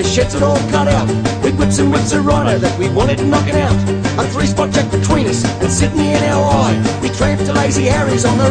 sheds it all cut out, with whips and whips of rhino that we wanted knocking out. A 3-spot jack between us and Sydney in our eye. We tramped to Lazy Harry's on the